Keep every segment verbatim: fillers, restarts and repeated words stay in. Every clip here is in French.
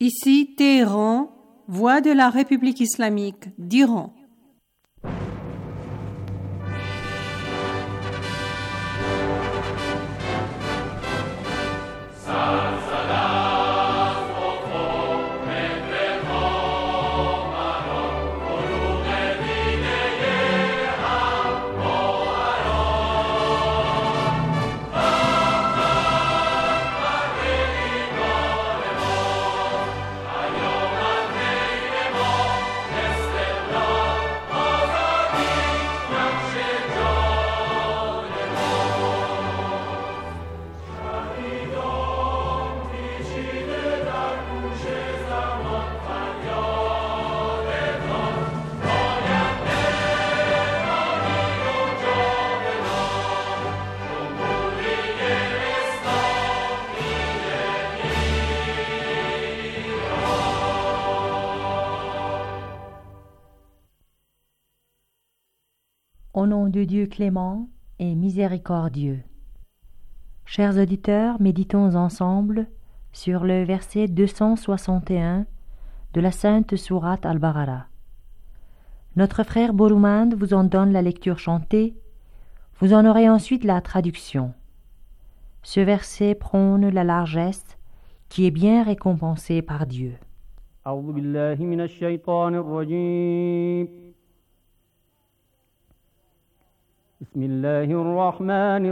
Ici Téhéran, voix de la République islamique d'Iran. Au nom de Dieu clément et miséricordieux. Chers auditeurs, méditons ensemble sur le verset deux cent soixante et un de la Sainte Sourate Al-Baqara. Notre frère Boroumand vous en donne la lecture chantée, vous en aurez ensuite la traduction. Ce verset prône la largesse qui est bien récompensée par Dieu. أعوذ بالله من الشيطان الرجيم بسم الله الرحمن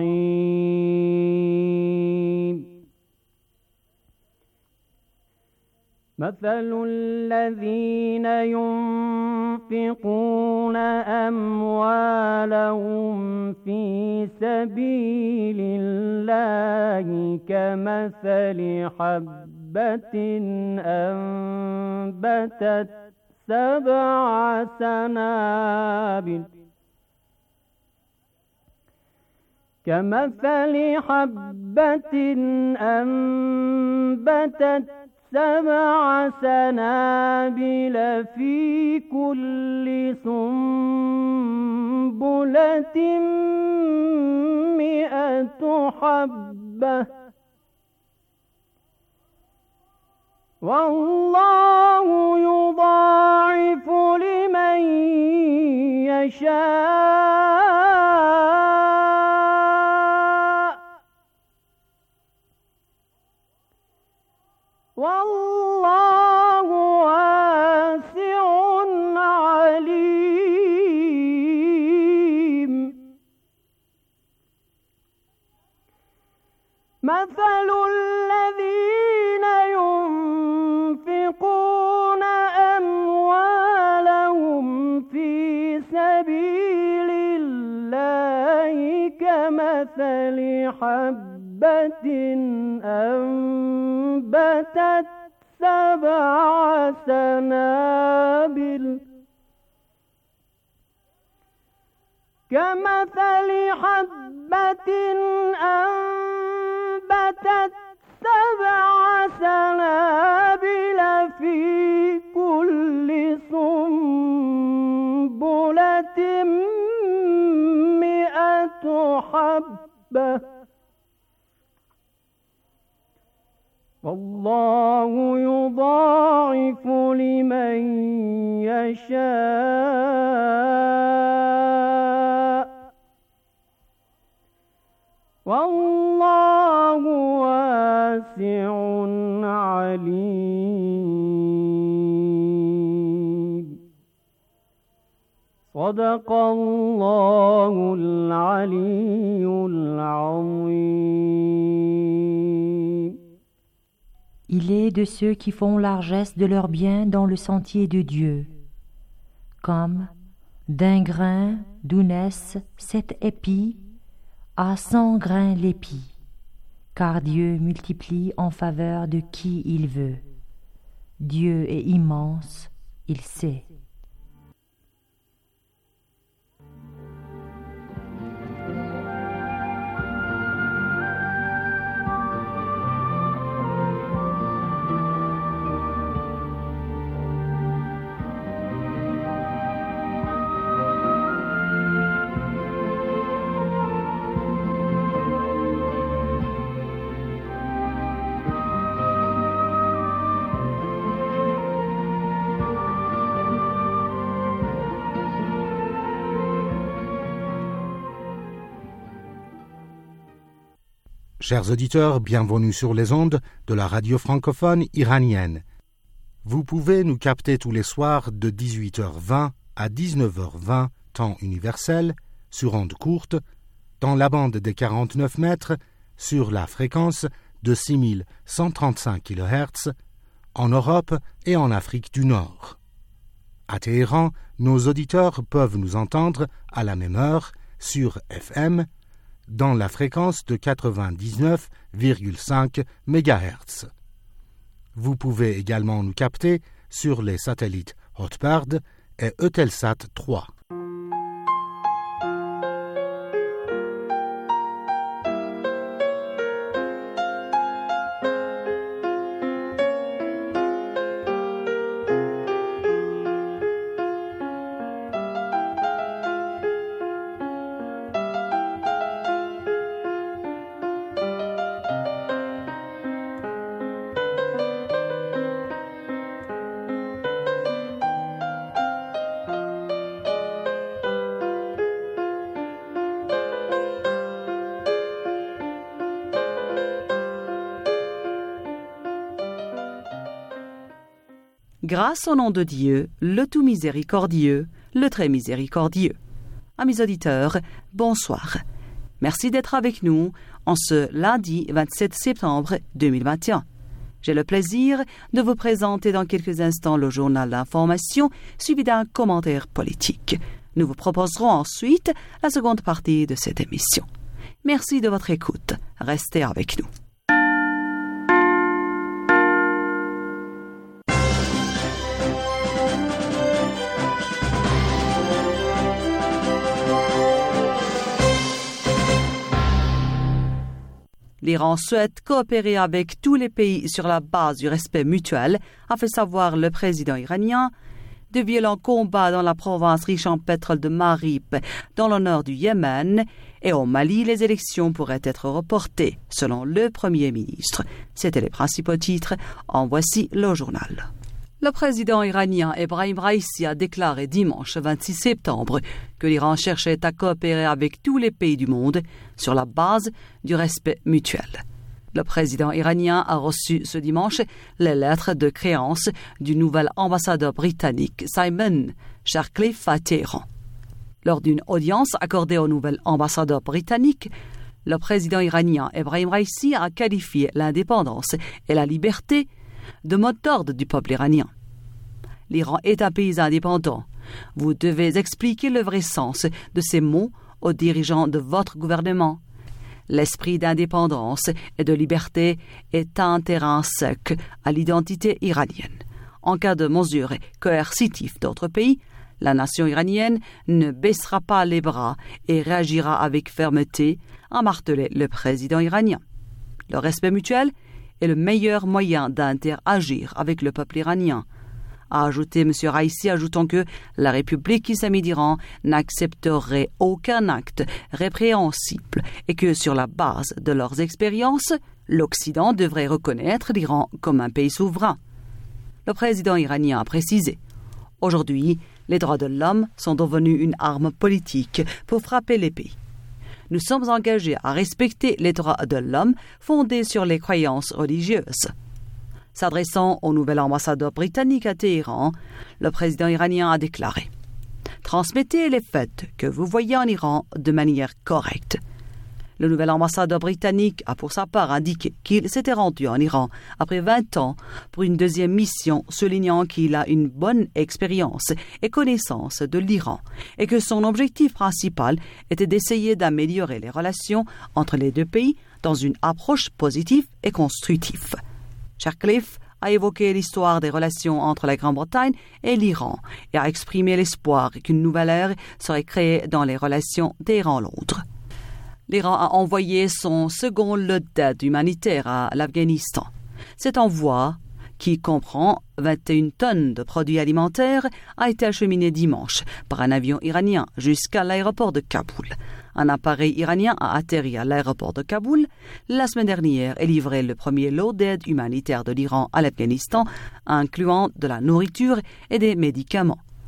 الرحيم مثل الذين ينفقون أموالهم في سبيل الله كمثل حبة أنبتت سبع سنابل كمثل حبة أنبتت سبع سنابل في كل سنبلة مئة حبة والله يضاعف لمن يشاء والله واسع عليم مثل الذين ينفقون أموالهم في سبيل الله كمثل حبة أنبتت سبع سنابل كمثل حبة أنبتت سبع سنابل في كل سنبلة مئة حبة والله يضاعف لمن يشاء والله واسع عليم صدق الله العلي العظيم. Il est de ceux qui font largesse de leurs biens dans le sentier de Dieu, comme d'un grain d'où naissent sept épis à cent grains l'épi, car Dieu multiplie en faveur de qui il veut. Dieu est immense, il sait. Chers auditeurs, bienvenue sur les ondes de la radio francophone iranienne. Vous pouvez nous capter tous les soirs de dix-huit heures vingt à dix-neuf heures vingt, temps universel, sur ondes courtes, dans la bande des quarante-neuf mètres, sur la fréquence de six mille cent trente-cinq kilohertz, en Europe et en Afrique du Nord. À Téhéran, nos auditeurs peuvent nous entendre à la même heure sur F M, dans la fréquence de quatre-vingt-dix-neuf virgule cinq mégahertz. Vous pouvez également nous capter sur les satellites Hotbird et Eutelsat trois. Grâce au nom de Dieu, le tout miséricordieux, le très miséricordieux. Amis auditeurs, bonsoir. Merci d'être avec nous en ce lundi vingt-sept septembre deux mille vingt et un. J'ai le plaisir de vous présenter dans quelques instants le journal d'information suivi d'un commentaire politique. Nous vous proposerons ensuite la seconde partie de cette émission. Merci de votre écoute. Restez avec nous. L'Iran souhaite coopérer avec tous les pays sur la base du respect mutuel, a fait savoir le président iranien. De violents combats dans la province riche en pétrole de Marib, dans le nord du Yémen, et au Mali, les élections pourraient être reportées, selon le Premier ministre. C'étaient les principaux titres. En voici le journal. Le président iranien Ebrahim Raïssi a déclaré dimanche vingt-six septembre que l'Iran cherchait à coopérer avec tous les pays du monde sur la base du respect mutuel. Le président iranien a reçu ce dimanche les lettres de créance du nouvel ambassadeur britannique Simon Sharcliffe à Téhéran. Lors d'une audience accordée au nouvel ambassadeur britannique, le président iranien Ebrahim Raïssi a qualifié l'indépendance et la liberté de mot d'ordre du peuple iranien. L'Iran est un pays indépendant. Vous devez expliquer le vrai sens de ces mots aux dirigeants de votre gouvernement. L'esprit d'indépendance et de liberté est intrinsèque à l'identité iranienne. En cas de mesures coercitives d'autres pays, la nation iranienne ne baissera pas les bras et réagira avec fermeté, a martelé le président iranien. Le respect mutuel est le meilleur moyen d'interagir avec le peuple iranien, a ajouté M. Raïssi, ajoutant que la République islamique d'Iran n'accepterait aucun acte répréhensible et que sur la base de leurs expériences, l'Occident devrait reconnaître l'Iran comme un pays souverain. Le président iranien a précisé: aujourd'hui, les droits de l'homme sont devenus une arme politique pour frapper les pays. Nous sommes engagés à respecter les droits de l'homme fondés sur les croyances religieuses. S'adressant au nouvel ambassadeur britannique à Téhéran, le président iranien a déclaré: transmettez les faits que vous voyez en Iran de manière correcte. Le nouvel ambassadeur britannique a pour sa part indiqué qu'il s'était rendu en Iran après vingt ans pour une deuxième mission, soulignant qu'il a une bonne expérience et connaissance de l'Iran et que son objectif principal était d'essayer d'améliorer les relations entre les deux pays dans une approche positive et constructive. Sharcliffe a évoqué l'histoire des relations entre la Grande-Bretagne et l'Iran et a exprimé l'espoir qu'une nouvelle ère serait créée dans les relations Téhéran-Londres. L'Iran a envoyé son second lot d'aide humanitaire à l'Afghanistan. Cet envoi, qui comprend vingt et une tonnes de produits alimentaires, a été acheminé dimanche par un avion iranien jusqu'à l'aéroport de Kaboul. Un appareil iranien a atterri à l'aéroport de Kaboul la semaine dernière et livré le premier lot d'aide humanitaire de l'Iran à l'Afghanistan, incluant de la nourriture et des médicaments.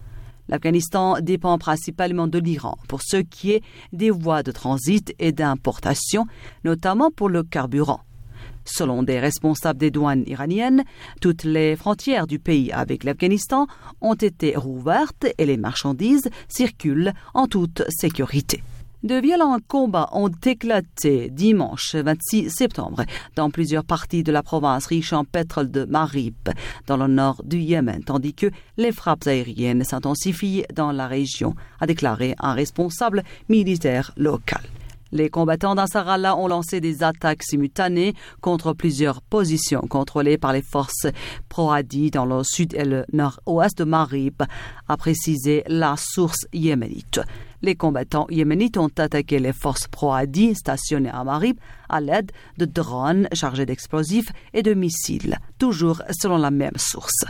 L'Afghanistan dépend principalement de l'Iran pour ce qui est des voies de transit et d'importation, notamment pour le carburant. Selon des responsables des douanes iraniennes, toutes les frontières du pays avec l'Afghanistan ont été rouvertes et les marchandises circulent en toute sécurité. De violents combats ont éclaté dimanche vingt-six septembre dans plusieurs parties de la province riche en pétrole de Marib, dans le nord du Yémen, tandis que les frappes aériennes s'intensifient dans la région, a déclaré un responsable militaire local. Les combattants d'Ansarallah ont lancé des attaques simultanées contre plusieurs positions contrôlées par les forces pro-Hadi dans le sud et le nord-ouest de Marib, a précisé la source yéménite. Les combattants yéménites ont attaqué les forces pro-Hadi stationnées à Marib à l'aide de drones chargés d'explosifs et de missiles, toujours selon la même source.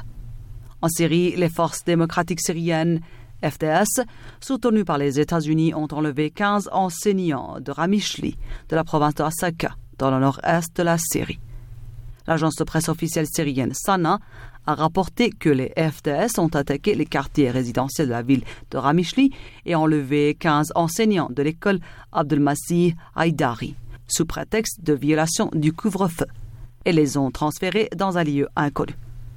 En Syrie, les forces démocratiques syriennes F D S, soutenues par les États-Unis, ont enlevé quinze enseignants de Ramishli, de la province de Hasaka, dans le nord-est de la Syrie. L'agence de presse officielle syrienne Sana a rapporté que les F D S ont attaqué les quartiers résidentiels de la ville de Ramishli et enlevé quinze enseignants de l'école Abdelmasih Haïdari, sous prétexte de violation du couvre-feu, et les ont transférés dans un lieu inconnu.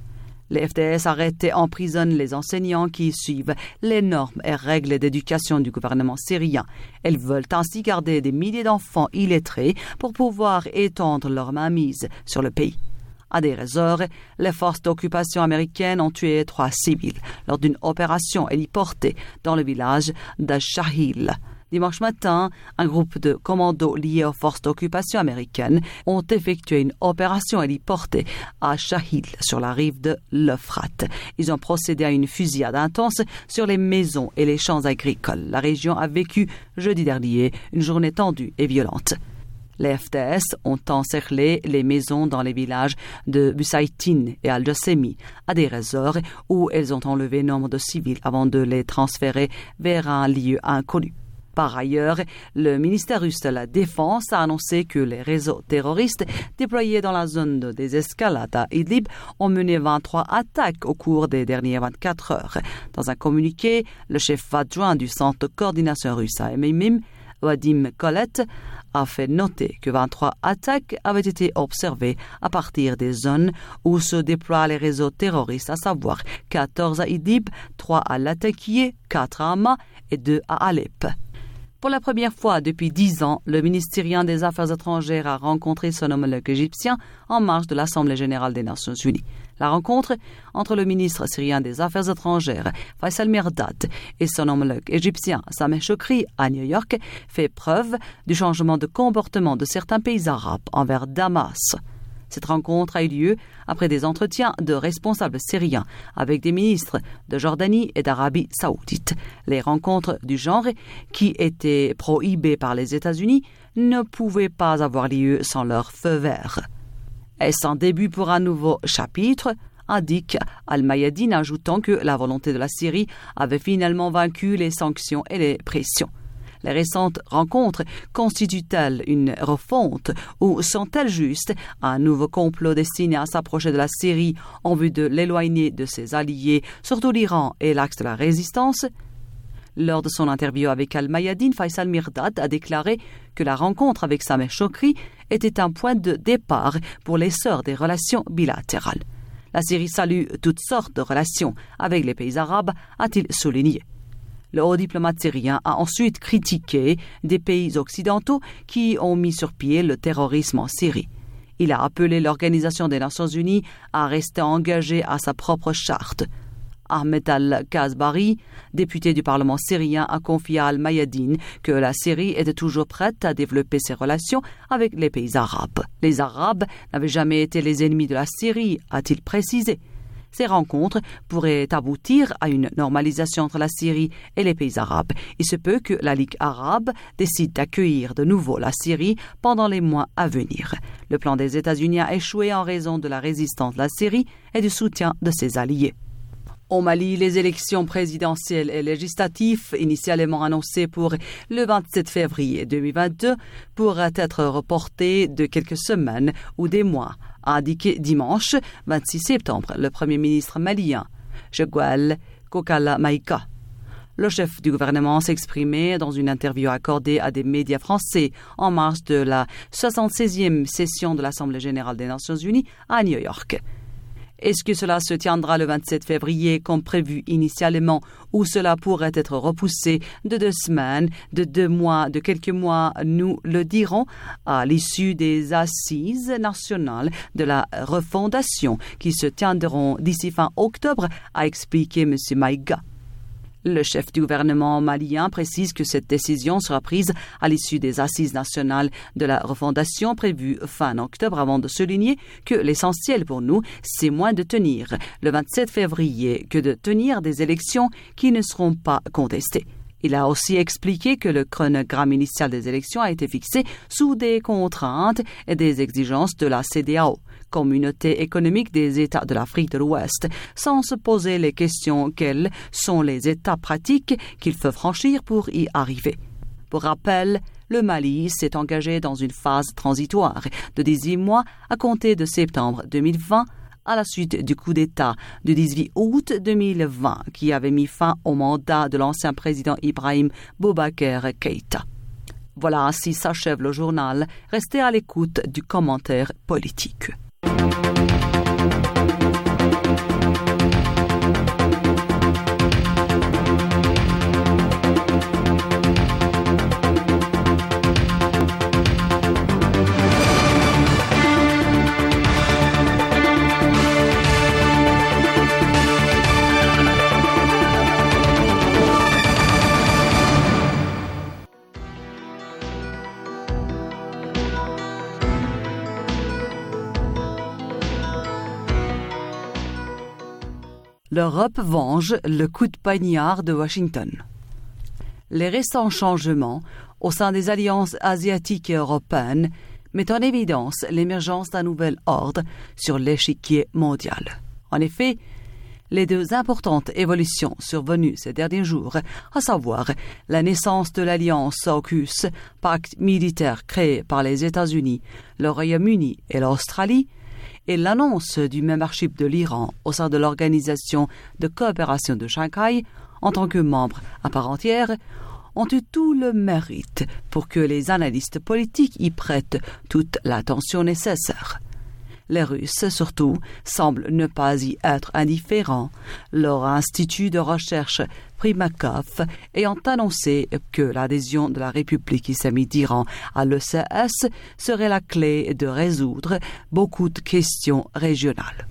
Les F D S arrêtent et emprisonnent les enseignants qui suivent les normes et règles d'éducation du gouvernement syrien. Elles veulent ainsi garder des milliers d'enfants illettrés pour pouvoir étendre leur mainmise sur le pays. À Deir ez-Zor, les forces d'occupation américaines ont tué trois civils lors d'une opération héliportée dans le village d'Ash-Shahil. Dimanche matin, un groupe de commandos liés aux forces d'occupation américaines ont effectué une opération héliportée à Shahil, sur la rive de l'Euphrate. Ils ont procédé à une fusillade intense sur les maisons et les champs agricoles. La région a vécu jeudi dernier une journée tendue et violente. Les F D S ont encerclé les maisons dans les villages de Busaytin et Al-Jassemi, à Deir ez-Zor, où elles ont enlevé nombre de civils avant de les transférer vers un lieu inconnu. Par ailleurs, le ministère russe de la Défense a annoncé que les réseaux terroristes déployés dans la zone de désescalade à Idlib ont mené vingt-trois attaques au cours des dernières vingt-quatre heures. Dans un communiqué, le chef adjoint du centre de coordination russe à M M I M, Vadim Kolet, a fait noter que vingt-trois attaques avaient été observées à partir des zones où se déploient les réseaux terroristes, à savoir quatorze à Idlib, trois à Latakia, quatre à Hama et deux à Alep. Pour la première fois depuis dix ans, le ministre syrien des Affaires étrangères a rencontré son homologue égyptien en marge de l'Assemblée générale des Nations unies. La rencontre entre le ministre syrien des Affaires étrangères, Faisal Mirdad, et son homologue égyptien, Sameh Choukri, à New York, fait preuve du changement de comportement de certains pays arabes envers Damas. Cette rencontre a eu lieu après des entretiens de responsables syriens avec des ministres de Jordanie et d'Arabie saoudite. Les rencontres du genre, qui étaient prohibées par les États-Unis, ne pouvaient pas avoir lieu sans leur feu vert. Est-ce un début pour un nouveau chapitre ? Indique Al-Mayadine, ajoutant que la volonté de la Syrie avait finalement vaincu les sanctions et les pressions. Les récentes rencontres constituent-elles une refonte ou sont-elles juste un nouveau complot destiné à s'approcher de la Syrie en vue de l'éloigner de ses alliés, surtout l'Iran et l'axe de la résistance ? Lors de son interview avec Al-Mayadine, Faisal Mirdad a déclaré que la rencontre avec Sameh Choukri était un point de départ pour l'essor des relations bilatérales. La Syrie salue toutes sortes de relations avec les pays arabes, a-t-il souligné. Le haut diplomate syrien a ensuite critiqué des pays occidentaux qui ont mis sur pied le terrorisme en Syrie. Il a appelé l'Organisation des Nations Unies à rester engagée à sa propre charte. Ahmed Al-Kazbari, député du Parlement syrien, a confié à Al-Mayadine que la Syrie était toujours prête à développer ses relations avec les pays arabes. Les Arabes n'avaient jamais été les ennemis de la Syrie, a-t-il précisé. Ces rencontres pourraient aboutir à une normalisation entre la Syrie et les pays arabes. Il se peut que la Ligue arabe décide d'accueillir de nouveau la Syrie pendant les mois à venir. Le plan des États-Unis a échoué en raison de la résistance de la Syrie et du soutien de ses alliés. Au Mali, les élections présidentielles et législatives, initialement annoncées pour le vingt-sept février deux mille vingt-deux, pourraient être reportées de quelques semaines ou des mois, a indiqué dimanche vingt-six septembre le Premier ministre malien, Jeguel Kokala Maïka. Le chef du gouvernement s'exprimait dans une interview accordée à des médias français en marge de la soixante-seizième session de l'Assemblée générale des Nations unies à New York. Est-ce que cela se tiendra le vingt-sept février comme prévu initialement ou cela pourrait être repoussé de deux semaines, de deux mois, de quelques mois, nous le dirons à l'issue des assises nationales de la refondation qui se tiendront d'ici fin octobre, a expliqué M. Maïga. Le chef du gouvernement malien précise que cette décision sera prise à l'issue des assises nationales de la refondation prévues fin octobre avant de souligner que l'essentiel pour nous, c'est moins de tenir le vingt-sept février que de tenir des élections qui ne seront pas contestées. Il a aussi expliqué que le chronogramme initial des élections a été fixé sous des contraintes et des exigences de la C D A O, Communauté économique des États de l'Afrique de l'Ouest, sans se poser les questions quelles sont les étapes pratiques qu'il faut franchir pour y arriver. Pour rappel, le Mali s'est engagé dans une phase transitoire de dix-huit mois à compter de septembre deux mille vingt à la suite du coup d'État du dix-huit août deux mille vingt qui avait mis fin au mandat de l'ancien président Ibrahim Boubacar Keïta. Voilà, ainsi s'achève le journal. Restez à l'écoute du commentaire politique. L'Europe venge le coup de poignard de Washington. Les récents changements au sein des alliances asiatiques et européennes mettent en évidence l'émergence d'un nouvel ordre sur l'échiquier mondial. En effet, les deux importantes évolutions survenues ces derniers jours, à savoir la naissance de l'alliance AUKUS, pacte militaire créé par les États-Unis, le Royaume-Uni et l'Australie, et l'annonce du membership de l'Iran au sein de l'Organisation de coopération de Shanghai en tant que membre à part entière, ont eu tout le mérite pour que les analystes politiques y prêtent toute l'attention nécessaire. Les Russes, surtout, semblent ne pas y être indifférents. Leur institut de recherche Primakov ayant annoncé que l'adhésion de la République islamique d'Iran à l'E C S serait la clé de résoudre beaucoup de questions régionales.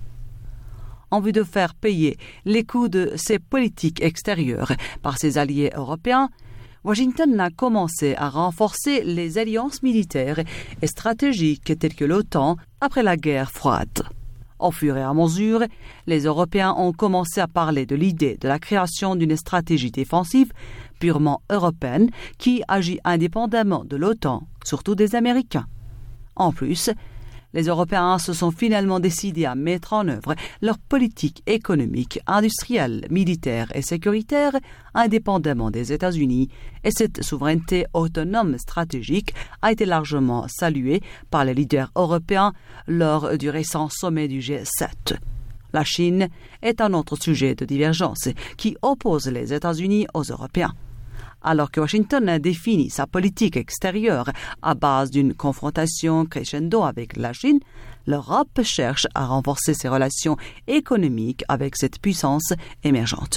En vue de faire payer les coûts de ses politiques extérieures par ses alliés européens, Washington a commencé à renforcer les alliances militaires et stratégiques telles que l'OTAN après la guerre froide. Au fur et à mesure, les Européens ont commencé à parler de l'idée de la création d'une stratégie défensive purement européenne qui agit indépendamment de l'OTAN, surtout des Américains. En plus, les Européens se sont finalement décidés à mettre en œuvre leur politique économique, industrielle, militaire et sécuritaire indépendamment des États-Unis, et cette souveraineté autonome stratégique a été largement saluée par les leaders européens lors du récent sommet du G sept. La Chine est un autre sujet de divergence qui oppose les États-Unis aux Européens. Alors que Washington a défini sa politique extérieure à base d'une confrontation crescendo avec la Chine, l'Europe cherche à renforcer ses relations économiques avec cette puissance émergente.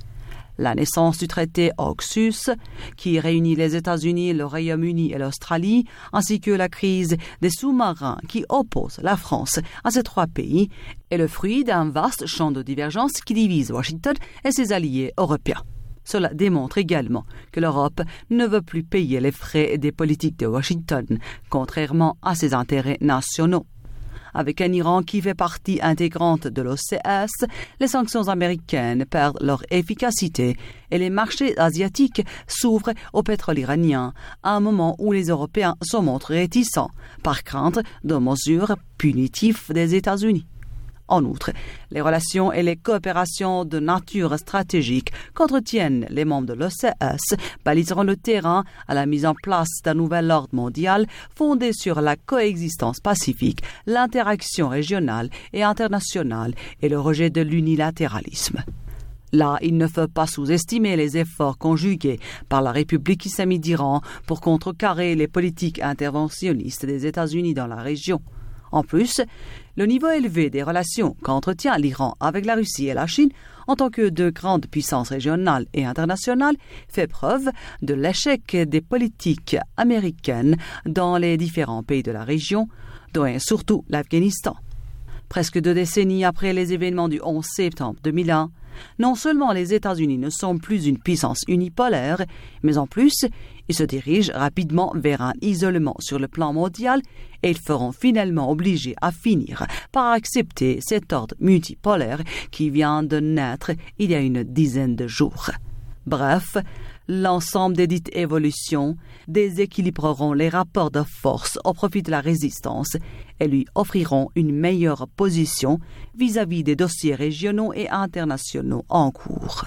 La naissance du traité AUKUS, qui réunit les États-Unis, le Royaume-Uni et l'Australie, ainsi que la crise des sous-marins qui oppose la France à ces trois pays, est le fruit d'un vaste champ de divergence qui divise Washington et ses alliés européens. Cela démontre également que l'Europe ne veut plus payer les frais des politiques de Washington, contrairement à ses intérêts nationaux. Avec un Iran qui fait partie intégrante de l'O C S, les sanctions américaines perdent leur efficacité et les marchés asiatiques s'ouvrent au pétrole iranien à un moment où les Européens se montrent réticents par crainte de mesures punitives des États-Unis. En outre, les relations et les coopérations de nature stratégique qu'entretiennent les membres de l'O C S baliseront le terrain à la mise en place d'un nouvel ordre mondial fondé sur la coexistence pacifique, l'interaction régionale et internationale et le rejet de l'unilatéralisme. Là, il ne faut pas sous-estimer les efforts conjugués par la République islamique d'Iran pour contrecarrer les politiques interventionnistes des États-Unis dans la région. En plus, le niveau élevé des relations qu'entretient l'Iran avec la Russie et la Chine en tant que deux grandes puissances régionales et internationales fait preuve de l'échec des politiques américaines dans les différents pays de la région, dont surtout l'Afghanistan. Presque deux décennies après les événements du onze septembre deux mille un, non seulement les États-Unis ne sont plus une puissance unipolaire, mais en plus, ils se dirigent rapidement vers un isolement sur le plan mondial et ils feront finalement obligés à finir par accepter cet ordre multipolaire qui vient de naître il y a une dizaine de jours. Bref, l'ensemble des dites évolutions déséquilibreront les rapports de force au profit de la résistance et lui offriront une meilleure position vis-à-vis des dossiers régionaux et internationaux en cours.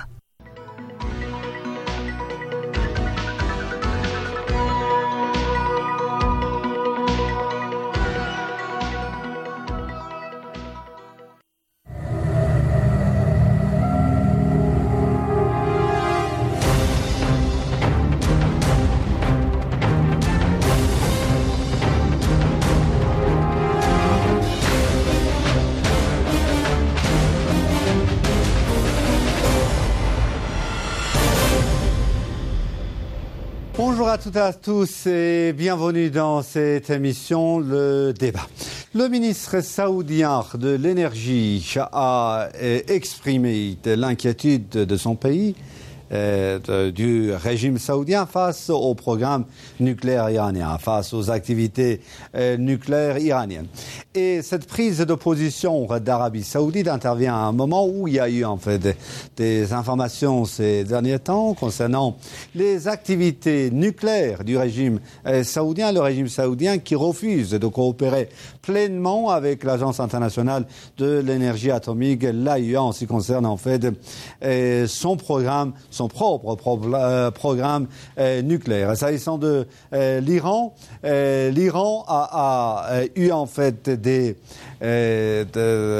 Bonjour à toutes et à tous et bienvenue dans cette émission, le débat. Le ministre saoudien de l'énergie a exprimé l'inquiétude de son pays, euh, de, du régime saoudien face au programme nucléaire iranien, face aux activités euh, nucléaires iraniennes. Et cette prise de position d'Arabie saoudite intervient à un moment où il y a eu en fait des, des informations ces derniers temps concernant les activités nucléaires du régime euh, saoudien, le régime saoudien qui refuse de coopérer pleinement avec l'Agence internationale de l'énergie atomique, l'A I E A, en ce qui concerne en fait euh, son programme, son propre pro- euh, programme euh, nucléaire. S'agissant de euh, l'Iran, euh, l'Iran a, a eu en fait des, euh, de,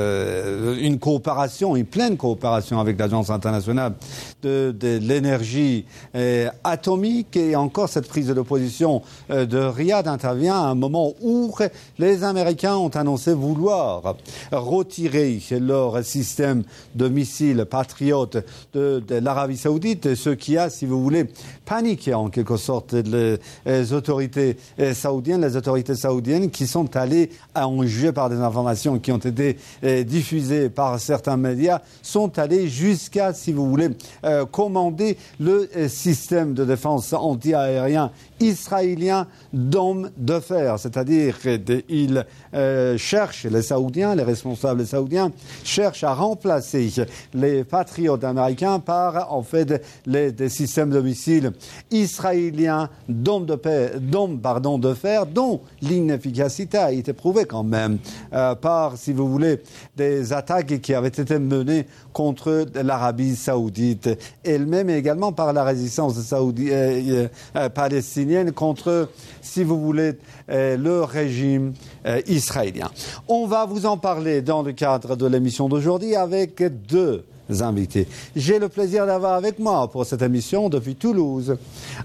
euh, une coopération, une pleine coopération avec l'Agence internationale de, de l'énergie euh, atomique, et encore cette prise de position euh, de Riyad intervient à un moment où les Américains ont annoncé vouloir retirer leur système de missiles Patriot de, de l'Arabie saoudite, ce qui a, si vous voulez, paniqué en quelque sorte les, les autorités saoudiennes, les autorités saoudiennes qui sont allées, en jugé par des informations qui ont été eh, diffusées par certains médias, sont allées jusqu'à, si vous voulez, euh, commander le euh, système de défense anti-aérien israélien Dôme de fer, c'est-à-dire qu'ils euh, cherchent, les Saoudiens, les responsables saoudiens, cherchent à remplacer les patriotes américains par, en fait, les, des systèmes de missiles israéliens Dôme de, paix, Dôme, pardon, de fer, dont l'inefficacité a été prouvée quand même euh, par, si vous voulez, des attaques qui avaient été menées contre l'Arabie saoudite elle-même, et également par la résistance saoudi- euh, euh, palestinienne contre, si vous voulez, euh, le régime euh, israélien. On va vous en parler dans le cadre de l'émission d'aujourd'hui avec deux invités. J'ai le plaisir d'avoir avec moi pour cette émission depuis Toulouse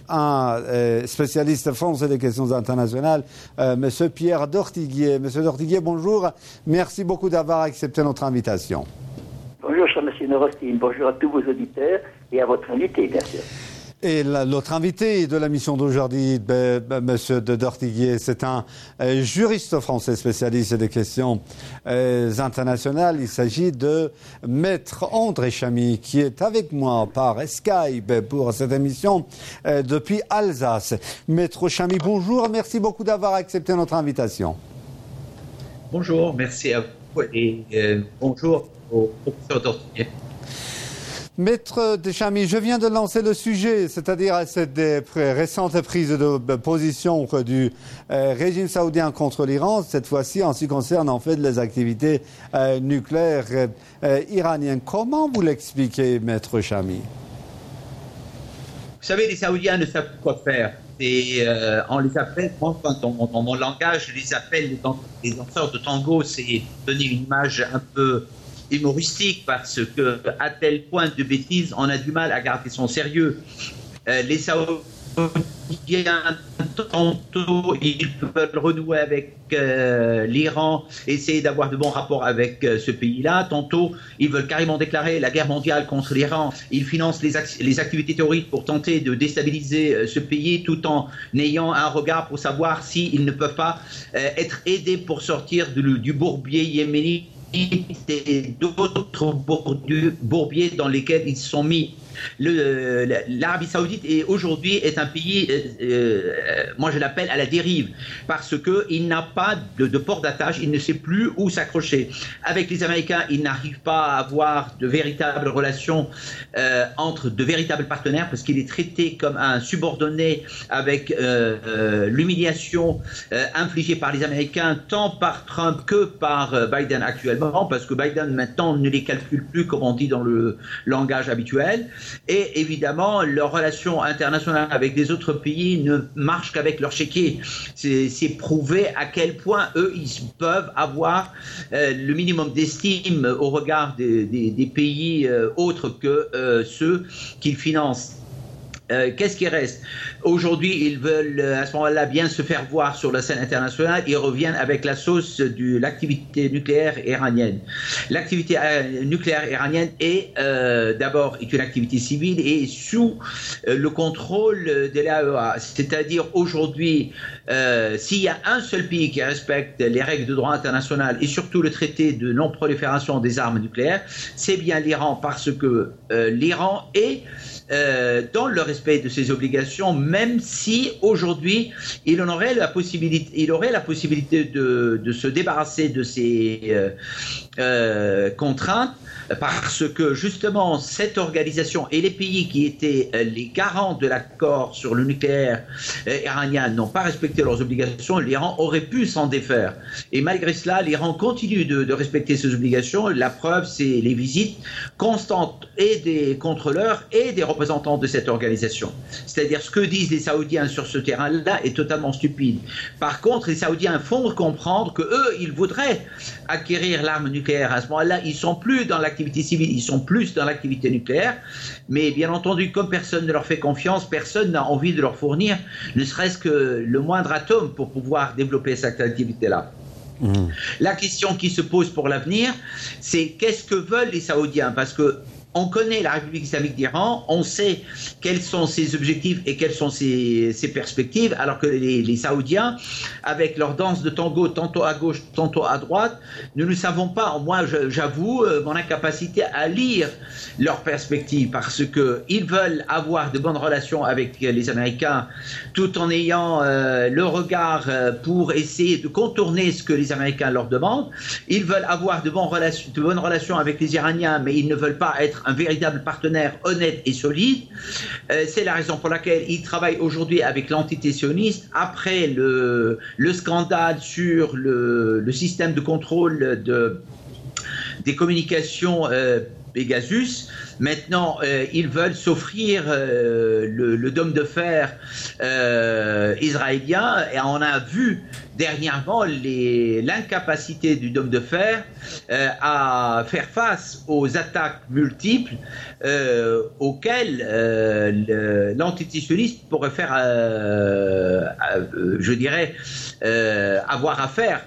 un euh, spécialiste français des questions internationales, euh, Monsieur Pierre Dortiguier. Monsieur Dortiguier, bonjour. Merci beaucoup d'avoir accepté notre invitation. Bonjour, cher Monsieur Norostin. Bonjour à tous vos auditeurs et à votre invité, bien sûr. Et la, l'autre invité de la mission d'aujourd'hui, ben, ben, Monsieur de Dortiguier, c'est un euh, juriste français spécialiste des questions euh, internationales. Il s'agit de Maître André Chamy, qui est avec moi par Skype pour cette émission euh, depuis Alsace. Maître Chamy, bonjour, merci beaucoup d'avoir accepté notre invitation. Bonjour, merci à vous et euh, bonjour au professeur Dortiguier. Maître Chamy, je viens de lancer le sujet, c'est-à-dire cette récente prise de position du euh, régime saoudien contre l'Iran, cette fois-ci en ce qui concerne en fait les activités euh, nucléaires euh, iraniennes. Comment vous l'expliquez, Maître Chamy? Vous savez, les Saoudiens ne savent plus quoi faire. Et euh, on les appelle, moi, dans, mon, dans mon langage, je les appelle les, dan- les danseurs de tango. C'est donner une image un peu humoristique parce que à tel point de bêtises, on a du mal à garder son sérieux. Euh, les Saoudiens, tantôt, ils veulent renouer avec euh, l'Iran, essayer d'avoir de bons rapports avec euh, ce pays-là. Tantôt, ils veulent carrément déclarer la guerre mondiale contre l'Iran. Ils financent les, ac- les activités terroristes pour tenter de déstabiliser euh, ce pays tout en ayant un regard pour savoir s'ils ne peuvent pas euh, être aidés pour sortir du, du bourbier yéménite et d'autres bourbiers dans lesquels ils se sont mis. Le, l'Arabie Saoudite est aujourd'hui est un pays, euh, euh, moi je l'appelle à la dérive, parce que il n'a pas de, de port d'attache, il ne sait plus où s'accrocher. Avec les Américains, il n'arrive pas à avoir de véritables relations euh, entre de véritables partenaires, parce qu'il est traité comme un subordonné avec euh, euh, l'humiliation euh, infligée par les Américains, tant par Trump que par euh, Biden actuellement, parce que Biden maintenant ne les calcule plus, comme on dit dans le langage habituel. Et évidemment, leurs relations internationales avec des autres pays ne marchent qu'avec leur chéquier. C'est, c'est prouvé à quel point eux, ils peuvent avoir euh, le minimum d'estime au regard des, des, des pays euh, autres que euh, ceux qu'ils financent. Euh, qu'est-ce qui reste? Aujourd'hui, ils veulent à ce moment-là bien se faire voir sur la scène internationale. Ils reviennent avec la sauce de l'activité nucléaire iranienne. L'activité euh, nucléaire iranienne est euh, d'abord est une activité civile et sous euh, le contrôle de l'A E A. C'est-à-dire aujourd'hui, euh, s'il y a un seul pays qui respecte les règles de droit international et surtout le traité de non-prolifération des armes nucléaires, c'est bien l'Iran, parce que euh, l'Iran est Euh, dans le respect de ses obligations, même si aujourd'hui il en aurait la possibilité, il aurait la possibilité de, de se débarrasser de ces euh, euh, contraintes, parce que justement cette organisation et les pays qui étaient les garants de l'accord sur le nucléaire euh, iranien n'ont pas respecté leurs obligations. L'Iran aurait pu s'en défaire, et malgré cela l'Iran continue de, de respecter ses obligations. La preuve, c'est les visites constantes et des contrôleurs et des représentants de cette organisation. C'est-à-dire, ce que disent les Saoudiens sur ce terrain-là est totalement stupide. Par contre, les Saoudiens font comprendre que eux, ils voudraient acquérir l'arme nucléaire. À ce moment-là, ils sont plus dans l'activité civile, ils sont plus dans l'activité nucléaire. Mais bien entendu, comme personne ne leur fait confiance, personne n'a envie de leur fournir ne serait-ce que le moindre atome pour pouvoir développer cette activité-là. Mmh. La question qui se pose pour l'avenir, c'est qu'est-ce que veulent les Saoudiens? Parce que on connaît la République islamique d'Iran, on sait quels sont ses objectifs et quelles sont ses, ses perspectives, alors que les, les Saoudiens, avec leur danse de tango tantôt à gauche, tantôt à droite, nous ne savons pas. Moi, je, j'avoue euh, mon incapacité à lire leurs perspectives, parce qu'ils veulent avoir de bonnes relations avec les Américains, tout en ayant euh, le regard euh, pour essayer de contourner ce que les Américains leur demandent. Ils veulent avoir de, bons relations, de bonnes relations avec les Iraniens, mais ils ne veulent pas être un véritable partenaire honnête et solide. Euh, c'est la raison pour laquelle ils travaillent aujourd'hui avec l'entité sioniste après le, le scandale sur le, le système de contrôle de, des communications euh, Pegasus. Maintenant, euh, ils veulent s'offrir euh, le, le dôme de fer euh, israélien, et on a vu dernièrement les, l'incapacité du dôme de fer euh, à faire face aux attaques multiples euh, auxquelles euh, le, l'entité sioniste pourrait faire, euh, euh, je dirais, euh, avoir affaire.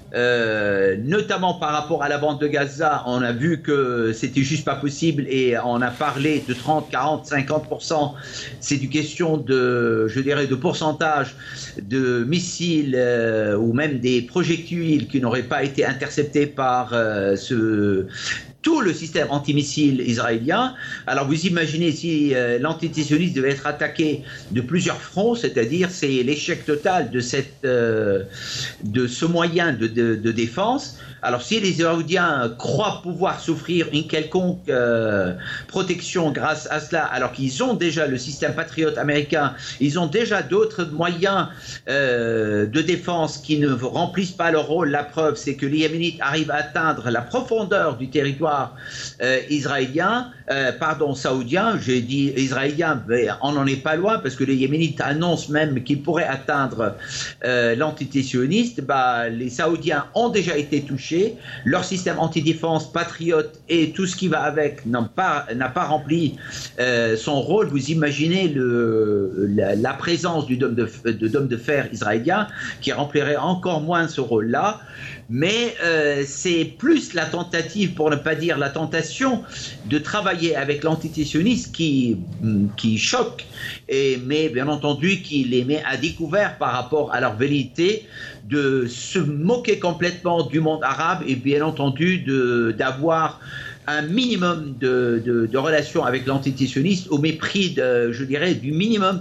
Euh, notamment par rapport à la bande de Gaza, on a vu que c'était juste pas possible, et on a parlé de trente, quarante, cinquante pour cent. C'est une question de, je dirais, de pourcentage de missiles euh, ou même des projectiles qui n'auraient pas été interceptés par euh, ce tout le système antimissile israélien. Alors vous imaginez si euh, l'entité sioniste devait être attaquée de plusieurs fronts, c'est-à-dire c'est l'échec total de, cette, euh, de ce moyen de, de, de défense. Alors si les Saoudiens croient pouvoir s'offrir une quelconque euh, protection grâce à cela, alors qu'ils ont déjà le système patriote américain, ils ont déjà d'autres moyens euh, de défense qui ne remplissent pas leur rôle. La preuve, c'est que les Yéménites arrivent à atteindre la profondeur du territoire territoire euh, israélien, euh, pardon, saoudien, j'ai dit israélien, mais on n'en est pas loin, parce que les Yéménites annoncent même qu'ils pourraient atteindre euh, l'entité sioniste. Bah, les Saoudiens ont déjà été touchés, leur système antidéfense, patriote et tout ce qui va avec n'a pas, n'a pas rempli euh, son rôle. Vous imaginez le, la, la présence du dôme de, de, dôme de fer israélien qui remplirait encore moins ce rôle-là. Mais euh, c'est plus la tentative, pour ne pas dire la tentation, de travailler avec l'entité sioniste qui, qui choque, et, mais bien entendu qui les met à découvert par rapport à leur velléité de se moquer complètement du monde arabe et bien entendu de, d'avoir un minimum de, de, de relations avec l'entité sioniste au mépris, de, je dirais, du minimum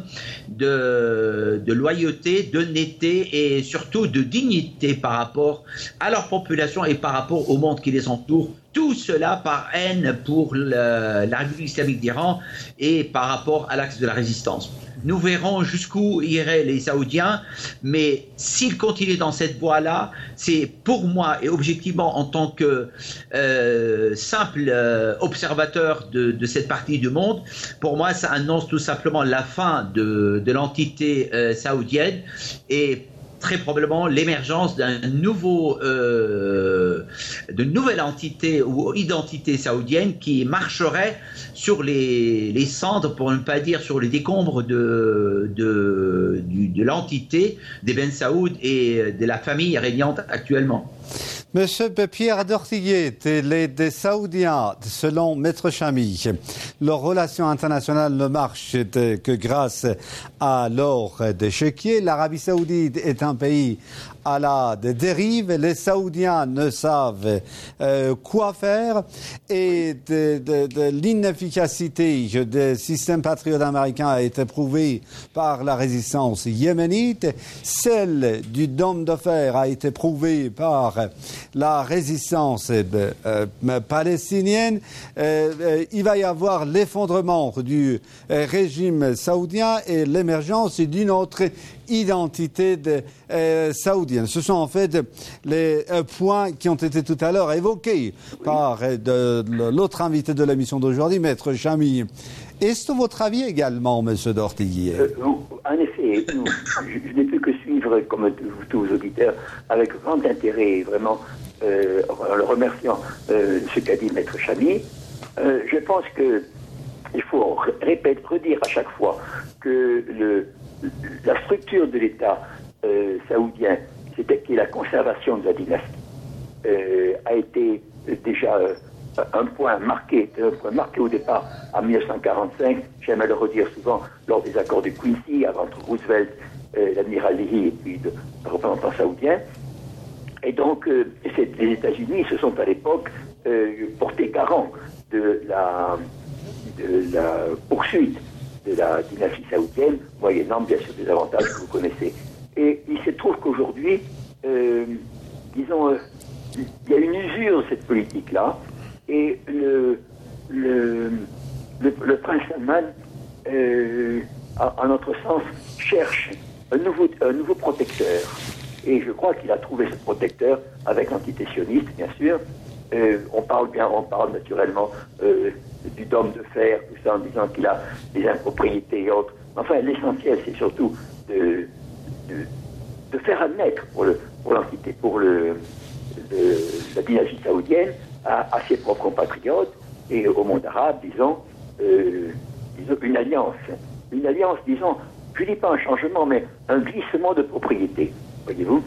de, de loyauté, d'honnêteté et surtout de dignité par rapport à leur population et par rapport au monde qui les entoure. Tout cela par haine pour le, la République islamique d'Iran et par rapport à l'axe de la résistance. Nous verrons jusqu'où iraient les Saoudiens, mais s'ils continuent dans cette voie-là, c'est pour moi et objectivement en tant que euh, simple euh, observateur de, de cette partie du monde, pour moi ça annonce tout simplement la fin de, de l'entité euh, saoudienne et très probablement l'émergence d'un nouveau, euh, de nouvelle entité ou identité saoudienne qui marcherait sur les, les cendres, pour ne pas dire sur les décombres de, de, de, de l'entité des Ben Saoud et de la famille régnante actuellement. Monsieur Pierre Dortiguet, les des Saoudiens, selon Maître Chamy, leur relation internationale ne marche que grâce à l'or des chéquiers. L'Arabie Saoudite est un pays à la dérive. Les Saoudiens ne savent euh, quoi faire et de, de, de l'inefficacité des systèmes patriotes américains a été prouvée par la résistance yéménite. Celle du dôme de fer a été prouvée par la résistance euh, palestinienne. Euh, euh, il va y avoir l'effondrement du euh, régime saoudien et l'émergence d'une autre identité de, euh, saoudienne. Ce sont en fait les euh, points qui ont été tout à l'heure évoqués oui. par euh, de, de, l'autre invité de l'émission d'aujourd'hui, Maître Chamy. Est-ce votre avis également, Monsieur Dortiguet? euh, En effet, nous, je, je n'ai pu que suivre, comme tous vos auditeurs, avec grand intérêt, vraiment, euh, en le remerciant, euh, ce qu'a dit Maître Chamy. Euh, je pense que il faut répéter, redire à chaque fois que le la structure de l'État euh, saoudien, c'était qui est la conservation de la dynastie, euh, a été déjà euh, un point marqué, un point marqué au départ en mille neuf cent quarante-cinq. J'aime à le redire souvent lors des accords de Quincy, entre Roosevelt, euh, l'amiral Leahy et puis le représentant saoudien. Et donc, euh, les États-Unis se sont à l'époque euh, portés garants de la, de la poursuite de la dynastie saoudienne, moyennant bien sûr des avantages que vous connaissez. Et il se trouve qu'aujourd'hui, euh, disons, euh, il y a une usure de cette politique-là, et le, le, le, le prince Salman, euh, à, à notre sens, cherche un nouveau, un nouveau protecteur. Et je crois qu'il a trouvé ce protecteur avec l'entité sioniste, bien sûr. Euh, on parle bien, on parle naturellement euh, du dôme de fer, tout ça, en disant qu'il a des impropriétés et autres. Enfin, l'essentiel, c'est surtout de, de, de faire admettre pour, le, pour l'entité, pour le, le, la dynastie saoudienne, à, à ses propres compatriotes et au monde arabe, disons, euh, disons une alliance. Une alliance, disons, je ne dis pas un changement, mais un glissement de propriété, voyez-vous.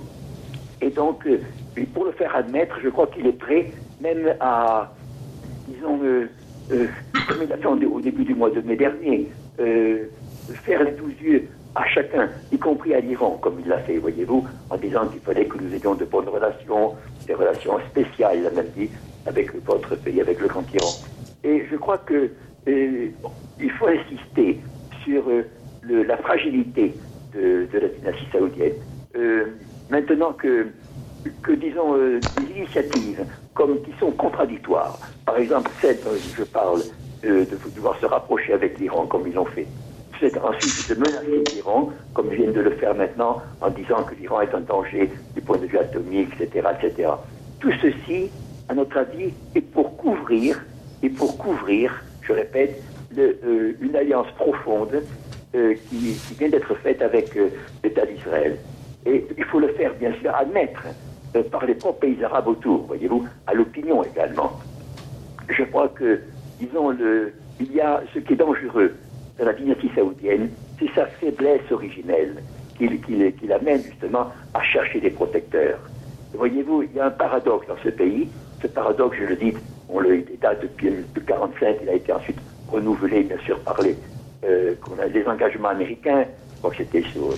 Et donc, euh, pour le faire admettre, je crois qu'il est prêt même à, disons, euh, euh, comme il a fait au début du mois de mai dernier, euh, faire les douze yeux à chacun, y compris à l'Iran, comme il l'a fait, voyez-vous, en disant qu'il fallait que nous ayons de bonnes relations, des relations spéciales, il a même dit, avec votre pays, avec le Grand Iran. Et je crois que euh, il faut insister sur euh, le, la fragilité de, de la dynastie saoudienne. Euh, maintenant que que, disons, euh, des initiatives comme qui sont contradictoires. Par exemple, celle dont je parle, euh, de devoir se rapprocher avec l'Iran, comme ils l'ont fait. C'est ensuite de menacer l'Iran, comme ils viennent de le faire maintenant, en disant que l'Iran est un danger du point de vue atomique, et cetera, et cetera. Tout ceci à notre avis, est pour couvrir, et pour couvrir, je répète, le, euh, une alliance profonde euh, qui, qui vient d'être faite avec euh, l'État d'Israël. Et il faut le faire, bien sûr, admettre euh, par les propres pays arabes autour, voyez-vous, à l'opinion également. Je crois que, disons, le, il y a ce qui est dangereux dans la dynastie saoudienne, c'est sa faiblesse originelle qui, qui, qui l'amène justement à chercher des protecteurs. Voyez-vous, il y a un paradoxe dans ce pays. Ce paradoxe, je le dis, on le date depuis mille neuf cent quarante-cinq, il a été ensuite renouvelé, bien sûr, par les, euh, les engagements américains. Je crois que c'était sur...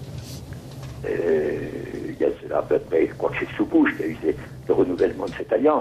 Euh, il y a cela à peu près, je crois que c'est sous Bush qu'il y a eu le renouvellement de cette alliance.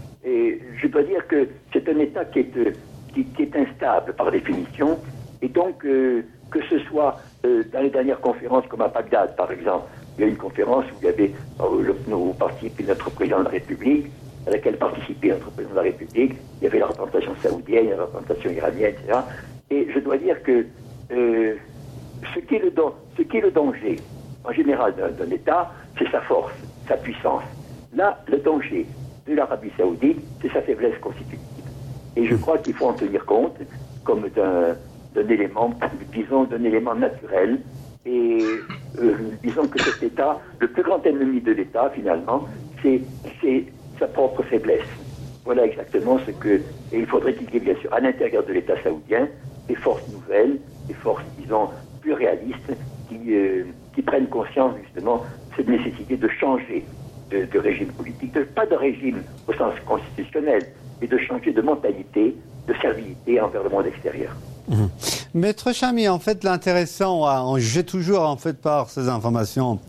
Et je dois dire que c'est un État qui est, qui, qui est instable par définition, et donc euh, que ce soit euh, dans les dernières conférences comme à Bagdad, par exemple, il y a une conférence où il y avait euh, le, où participait notre président de la République, à laquelle participait notre président de la République, il y avait la représentation saoudienne, la représentation iranienne, et cetera. Et je dois dire que euh, ce qui est le, ce qui est le danger, en général, d'un, d'un État, c'est sa force, sa puissance. Là, le danger de l'Arabie saoudite, c'est sa faiblesse constitutive. Et je crois qu'il faut en tenir compte comme d'un, d'un élément, disons, d'un élément naturel. Et euh, disons que cet État, le plus grand ennemi de l'État, finalement, c'est, c'est sa propre faiblesse. Voilà exactement ce que... Et il faudrait qu'il y ait, bien sûr, à l'intérieur de l'État saoudien, des forces nouvelles, des forces, disons, plus réalistes, qui, euh, qui prennent conscience, justement, de cette nécessité de changer de, de régime politique, de, pas de régime au sens constitutionnel, mais de changer de mentalité, de servilité envers le monde extérieur. Mmh. Maître Chamy, en fait, l'intéressant, j'ai toujours, en fait, par ces informations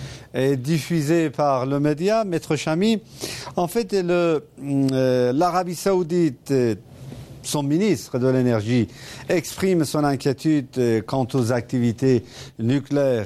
et diffusées par le média, Maître Chamy, en fait, le, euh, l'Arabie Saoudite, son ministre de l'énergie, exprime son inquiétude quant aux activités nucléaires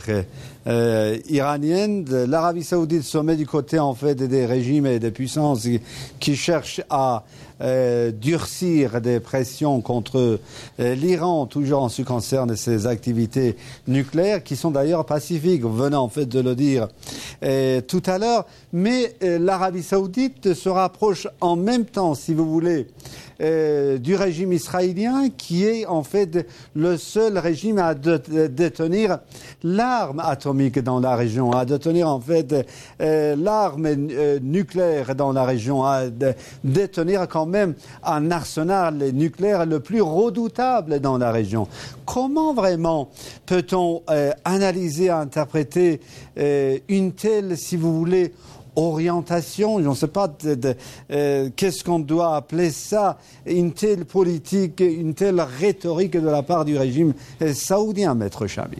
euh, iraniennes. L'Arabie Saoudite se met du côté, en fait, des régimes et des puissances qui cherchent à Euh, durcir des pressions contre euh, l'Iran, toujours en ce qui concerne ses activités nucléaires, qui sont d'ailleurs pacifiques, vous venez en fait de le dire euh, tout à l'heure, mais euh, l'Arabie Saoudite se rapproche en même temps, si vous voulez, euh, du régime israélien, qui est en fait le seul régime à de, de, détenir l'arme atomique dans la région, à détenir en fait euh, l'arme euh, nucléaire dans la région, à de, détenir quand même un arsenal nucléaire le plus redoutable dans la région. Comment vraiment peut-on euh, analyser, interpréter euh, une telle, si vous voulez, orientation, je ne sais pas de, de, euh, qu'est-ce qu'on doit appeler ça, une telle politique, une telle rhétorique de la part du régime euh, saoudien, Maître Chamy?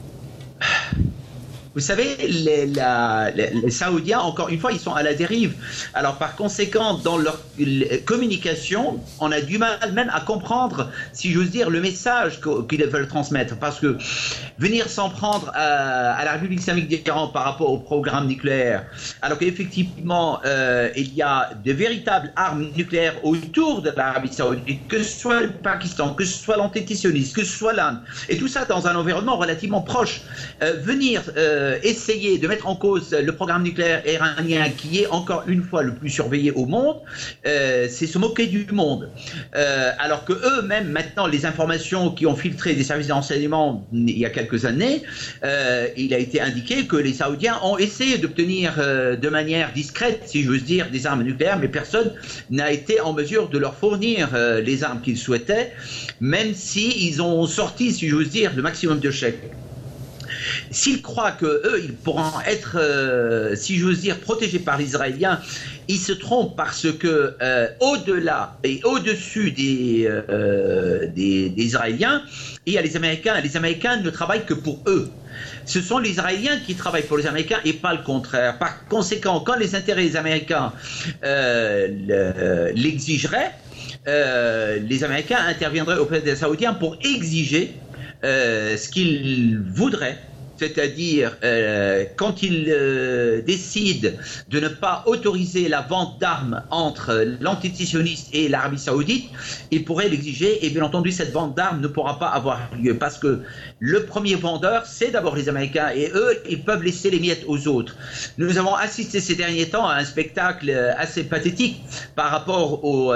Vous savez, les, la, les, les Saoudiens, encore une fois, ils sont à la dérive. Alors, par conséquent, dans leur communication, on a du mal même à comprendre, si j'ose dire, le message qu'ils veulent transmettre. Parce que venir s'en prendre à, à la République islamique d'Iran par rapport au programme nucléaire, alors qu'effectivement, euh, il y a de véritables armes nucléaires autour de l'Arabie saoudite, que ce soit le Pakistan, que ce soit l'antétisionnisme, que ce soit l'Inde, et tout ça dans un environnement relativement proche. Euh, venir... Euh, essayer de mettre en cause le programme nucléaire iranien, qui est encore une fois le plus surveillé au monde, euh, c'est se moquer du monde. Euh, alors que eux-mêmes, maintenant, les informations qui ont filtré des services d'enseignement il y a quelques années, euh, il a été indiqué que les Saoudiens ont essayé d'obtenir euh, de manière discrète, si j'ose dire, des armes nucléaires, mais personne n'a été en mesure de leur fournir euh, les armes qu'ils souhaitaient, même si ils ont sorti, si j'ose dire, le maximum de chèques. S'ils croient que eux, ils pourront être, euh, si j'ose dire, protégés par les Israéliens, ils se trompent, parce que euh, au-delà et au-dessus des, euh, des, des Israéliens, il y a les Américains. Les Américains ne travaillent que pour eux. Ce sont les Israéliens qui travaillent pour les Américains et pas le contraire. Par conséquent, quand les intérêts des Américains euh, le, l'exigeraient, euh, les Américains interviendraient auprès des Saoudiens pour exiger Euh, ce qu'ils voudraient c'est-à-dire euh, quand ils euh, décident de ne pas autoriser la vente d'armes entre l'antisémitisme et l'Arabie Saoudite, ils pourraient l'exiger et bien entendu cette vente d'armes ne pourra pas avoir lieu parce que le premier vendeur c'est d'abord les Américains et eux ils peuvent laisser les miettes aux autres. Nous avons assisté ces derniers temps à un spectacle assez pathétique par rapport aux,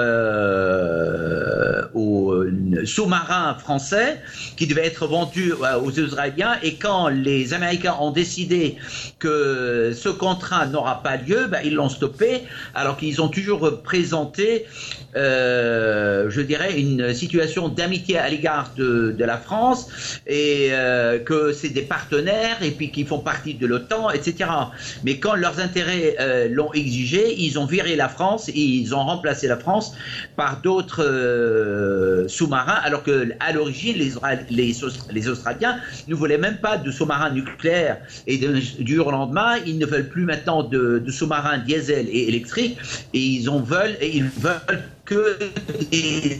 euh, aux sous-marins français qui devaient être vendus aux Israéliens et quand les Américains ont décidé que ce contrat n'aura pas lieu, ben, ils l'ont stoppé alors qu'ils ont toujours présenté euh, je dirais une situation d'amitié à l'égard de, de la France et euh, que c'est des partenaires et puis qu'ils font partie de l'OTAN, et cetera. Mais quand leurs intérêts euh, l'ont exigé, ils ont viré la France et ils ont remplacé la France par d'autres euh, sous-marins alors que à l'origine les, les, les Australiens ne voulaient même pas de sous-marins nucléaires et de, du jour au lendemain ils ne veulent plus maintenant de, de sous-marins diesel et électriques et ils en veulent et ils veulent que les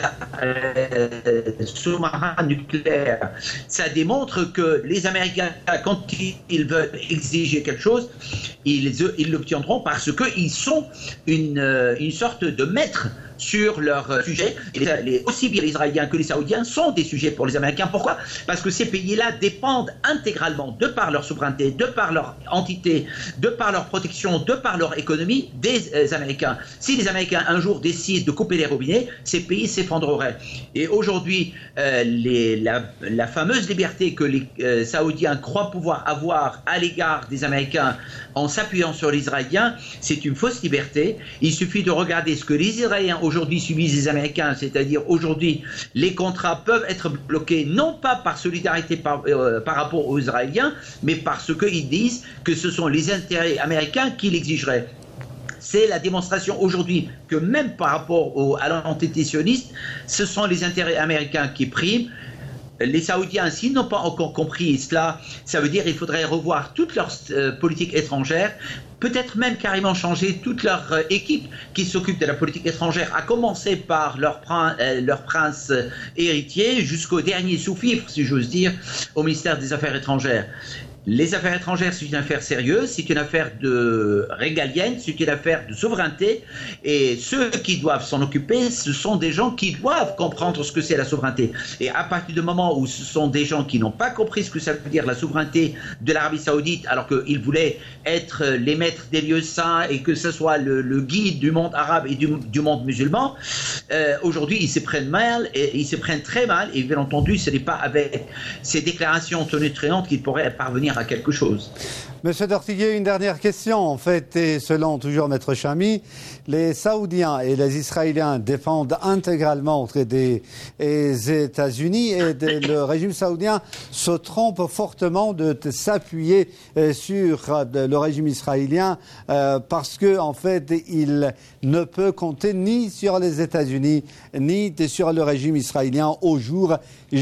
euh, sous-marins nucléaires. Ça démontre que les Américains, quand ils veulent exiger quelque chose, ils, ils l'obtiendront parce qu'ils sont une, une sorte de maître sur leur sujet. Et les, les, aussi bien les Israéliens que les Saoudiens sont des sujets pour les Américains. Pourquoi ? Parce que ces pays-là dépendent intégralement, de par leur souveraineté, de par leur entité, de par leur protection, de par leur économie, des euh, Américains. Si les Américains un jour décident de couper les robinets, ces pays s'effondreraient. Et aujourd'hui, euh, les, la, la fameuse liberté que les euh, Saoudiens croient pouvoir avoir à l'égard des Américains en s'appuyant sur les Israéliens, c'est une fausse liberté. Il suffit de regarder ce que les Israéliens aujourd'hui subissent les Américains, c'est-à-dire aujourd'hui les contrats peuvent être bloqués non pas par solidarité par, euh, par rapport aux Israéliens, mais parce qu'ils disent que ce sont les intérêts américains qui l'exigeraient. C'est la démonstration aujourd'hui que même par rapport au, à l'entité sioniste, ce sont les intérêts américains qui priment. Les Saoudiens, s'ils n'ont pas encore compris cela, ça veut dire qu'il faudrait revoir toute leur euh, politique étrangère, peut-être même carrément changer toute leur euh, équipe qui s'occupe de la politique étrangère, à commencer par leur, prin, euh, leur prince euh, héritier jusqu'au dernier sous-fifre, si j'ose dire, au ministère des Affaires étrangères. Les affaires étrangères, c'est une affaire sérieuse, c'est une affaire de régalienne, c'est une affaire de souveraineté. Et ceux qui doivent s'en occuper, ce sont des gens qui doivent comprendre ce que c'est la souveraineté. Et à partir du moment où ce sont des gens qui n'ont pas compris ce que ça veut dire la souveraineté de l'Arabie Saoudite, alors qu'ils voulaient être les maîtres des lieux saints et que ce soit le, le guide du monde arabe et du, du monde musulman, euh, aujourd'hui ils se prennent mal, et ils se prennent très mal. Et bien entendu, ce n'est pas avec ces déclarations tonitruantes qu'ils pourraient parvenir à quelque chose. Monsieur Dortiguier, une dernière question. En fait, et selon toujours Maître Chami, les Saoudiens et les Israéliens défendent intégralement des, des États-Unis et de, le régime saoudien se trompe fortement de, de s'appuyer euh, sur de, le régime israélien euh, parce que en fait, il ne peut compter ni sur les États-Unis ni sur le régime israélien au jour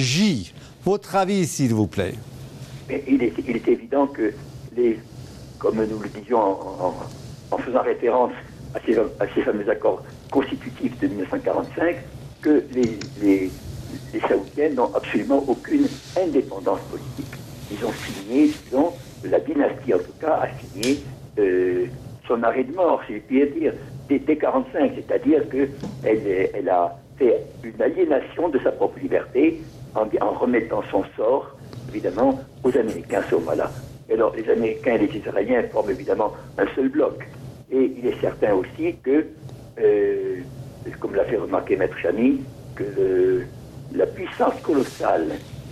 J. Votre avis, s'il vous plaît? Mais il est, il est évident que, les, comme nous le disions en, en, en faisant référence à ces, à ces fameux accords constitutifs de mille neuf cent quarante-cinq, que les, les, les Saoudiens n'ont absolument aucune indépendance politique. Ils ont signé, disons, la dynastie en tout cas, a signé euh, son arrêt de mort, si je puis dire, dès mille neuf cent quarante-cinq, c'est-à-dire qu'elle elle a fait une aliénation de sa propre liberté en, en remettant son sort évidemment aux Américains à ce moment-là. Et alors les Américains et les Israéliens forment évidemment un seul bloc. Et il est certain aussi que, euh, comme l'a fait remarquer Maître Chami, que le, la puissance colossale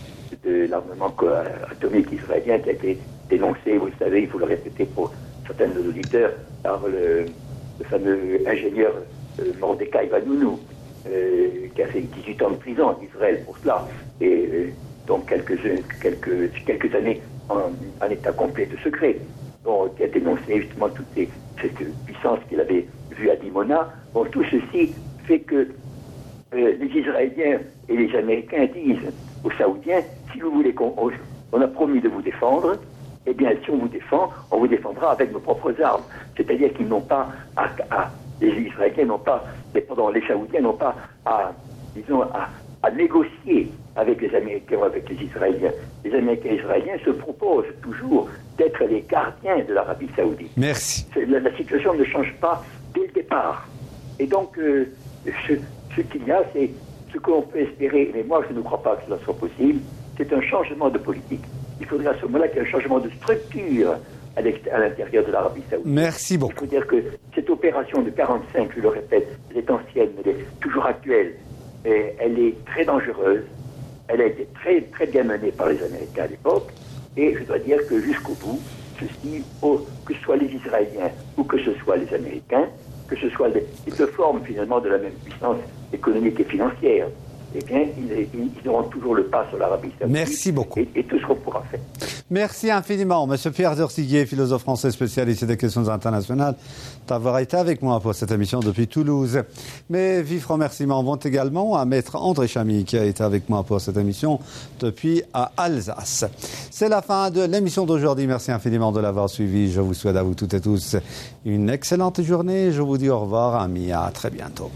de l'armement atomique israélien qui a été dénoncé, vous le savez, il faut le répéter pour certains de nos auditeurs, par le, le fameux ingénieur euh, Mordecai Vanunu, euh, qui a fait dix-huit ans de prison en Israël pour cela. Et euh, donc quelques, quelques, quelques années en, en état complet de secret, bon, qui a dénoncé justement toute ces, cette puissance qu'il avait vue à Dimona. Bon, tout ceci fait que euh, les Israéliens et les Américains disent aux Saoudiens, si vous voulez qu'on on a promis de vous défendre, eh bien si on vous défend, on vous défendra avec nos propres armes. C'est-à-dire qu'ils n'ont pas à, à les Israéliens n'ont pas, pardon, les Saoudiens n'ont pas à, disons, à à négocier avec les Américains ou avec les Israéliens. Les Américains et les Israéliens se proposent toujours d'être les gardiens de l'Arabie saoudite. Merci. La, la situation ne change pas dès le départ. Et donc, euh, ce, ce qu'il y a, c'est ce que l'on peut espérer, mais moi je ne crois pas que cela soit possible, c'est un changement de politique. Il faudrait à ce moment-là qu'il y ait un changement de structure à l'intérieur de l'Arabie saoudite. Merci beaucoup. Il faut dire que cette opération de quarante-cinq, je le répète, elle est ancienne, elle est toujours actuelle, et elle est très dangereuse, elle a été très, très bien menée par les Américains à l'époque, et je dois dire que jusqu'au bout, ceci, oh, que ce soit les Israéliens ou que ce soit les Américains, que ce soit les, les deux formes finalement de la même puissance économique et financière, eh bien, ils, ils auront toujours le pas sur l'Arabie saoudite. Merci beaucoup. Et, et tout ce qu'on pourra faire. Merci infiniment, Monsieur Pierre Dursiguier, philosophe français spécialiste des questions internationales, d'avoir été avec moi pour cette émission depuis Toulouse. Mes vifs remerciements vont également à Maître André Chamy, qui a été avec moi pour cette émission depuis à Alsace. C'est la fin de l'émission d'aujourd'hui. Merci infiniment de l'avoir suivi. Je vous souhaite à vous toutes et tous une excellente journée. Je vous dis au revoir, amis. À très bientôt.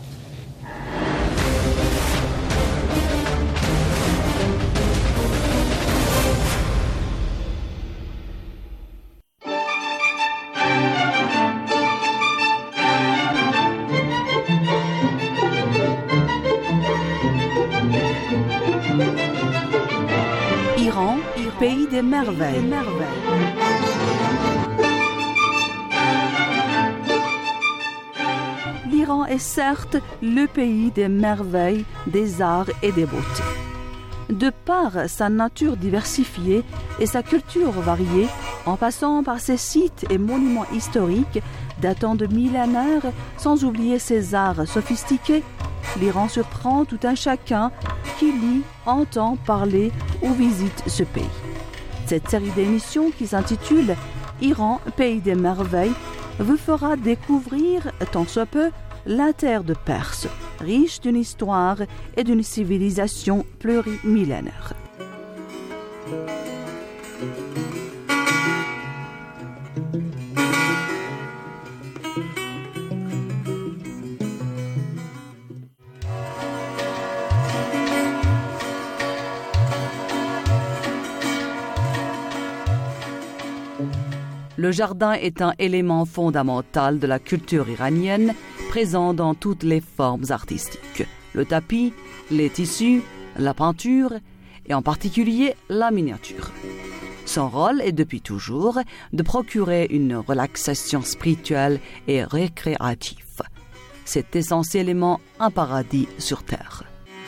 Iran, pays des merveilles. L'Iran est certes le pays des merveilles, des arts et des beautés. De par sa nature diversifiée et sa culture variée, en passant par ses sites et monuments historiques datant de millénaires, sans oublier ses arts sophistiqués, l'Iran surprend tout un chacun qui lit, entend parler ou visite ce pays. Cette série d'émissions qui s'intitule « Iran, pays des merveilles » vous fera découvrir, tant soit peu, la terre de Perse, riche d'une histoire et d'une civilisation plurimillénaire. Le jardin est un élément fondamental de la culture iranienne, présent dans toutes les formes artistiques. Le tapis, les tissus, la peinture et en particulier la miniature. Son rôle est depuis toujours de procurer une relaxation spirituelle et récréative. C'est essentiellement un paradis sur terre.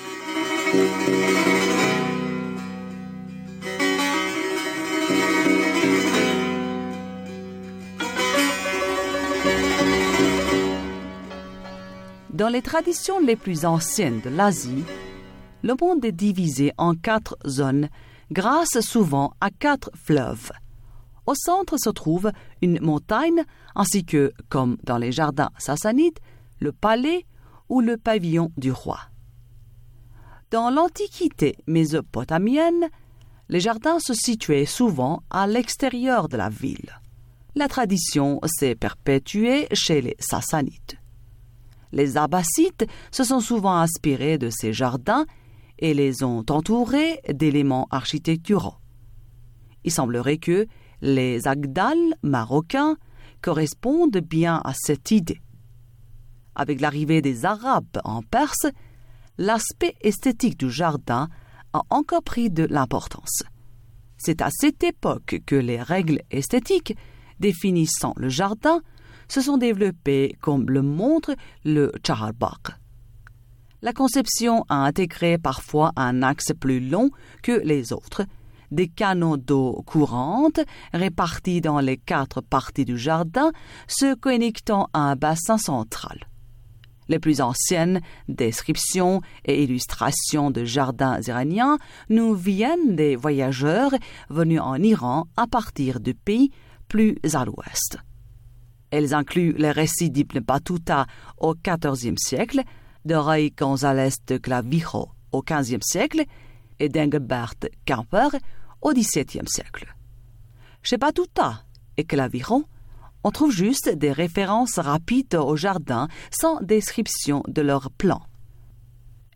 Dans les traditions les plus anciennes de l'Asie, le monde est divisé en quatre zones grâce souvent à quatre fleuves. Au centre se trouve une montagne ainsi que, comme dans les jardins sassanides, le palais ou le pavillon du roi. Dans l'Antiquité mésopotamienne, les jardins se situaient souvent à l'extérieur de la ville. La tradition s'est perpétuée chez les Sassanides. Les Abbassides se sont souvent inspirés de ces jardins et les ont entourés d'éléments architecturaux. Il semblerait que les agdals marocains correspondent bien à cette idée. Avec l'arrivée des Arabes en Perse, l'aspect esthétique du jardin a encore pris de l'importance. C'est à cette époque que les règles esthétiques définissant le jardin se sont développées comme le montre le Chaharbagh. La conception a intégré parfois un axe plus long que les autres, des canaux d'eau courante répartis dans les quatre parties du jardin, se connectant à un bassin central. Les plus anciennes descriptions et illustrations de jardins iraniens nous viennent des voyageurs venus en Iran à partir de pays plus à l'ouest. Elles incluent les récits d'Ibn Battuta au quatorzième siècle, de Ray González de Clavijo au quinzième siècle et d'Engelbert Camper au dix-septième siècle. Chez Battuta et Clavijo, on trouve juste des références rapides au jardin sans description de leur plan.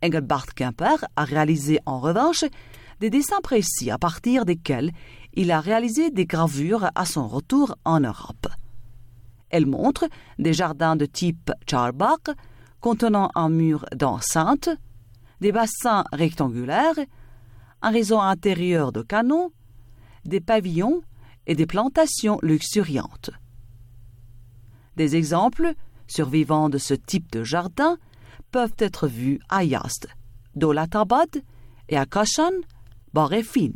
Engelbart Quimper a réalisé en revanche des dessins précis à partir desquels il a réalisé des gravures à son retour en Europe. Elle montre des jardins de type Charbach contenant un mur d'enceinte, des bassins rectangulaires, un réseau intérieur de canons, des pavillons et des plantations luxuriantes. Des exemples survivants de ce type de jardin peuvent être vus à Yazd, Dolatabad et à Kashan, Barefin.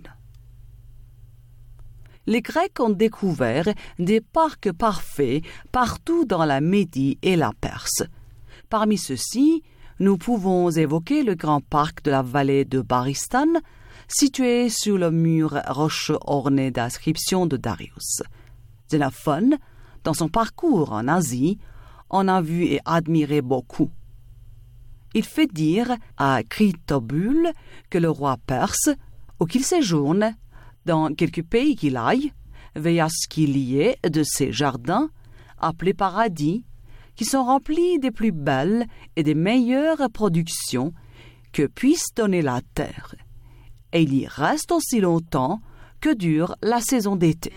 Les Grecs ont découvert des parcs parfaits partout dans la Médie et la Perse. Parmi ceux-ci, nous pouvons évoquer le grand parc de la vallée de Baristan, situé sur le mur rocheux orné d'inscriptions de Darius. Xénophone, dans son parcours en Asie, en a vu et admiré beaucoup. Il fait dire à Critobule que le roi perse, ou qu'il séjourne dans quelque pays qu'il aille, veille à ce qu'il y ait de ces jardins, appelés paradis, qui sont remplis des plus belles et des meilleures productions que puisse donner la terre. Et il y reste aussi longtemps que dure la saison d'été.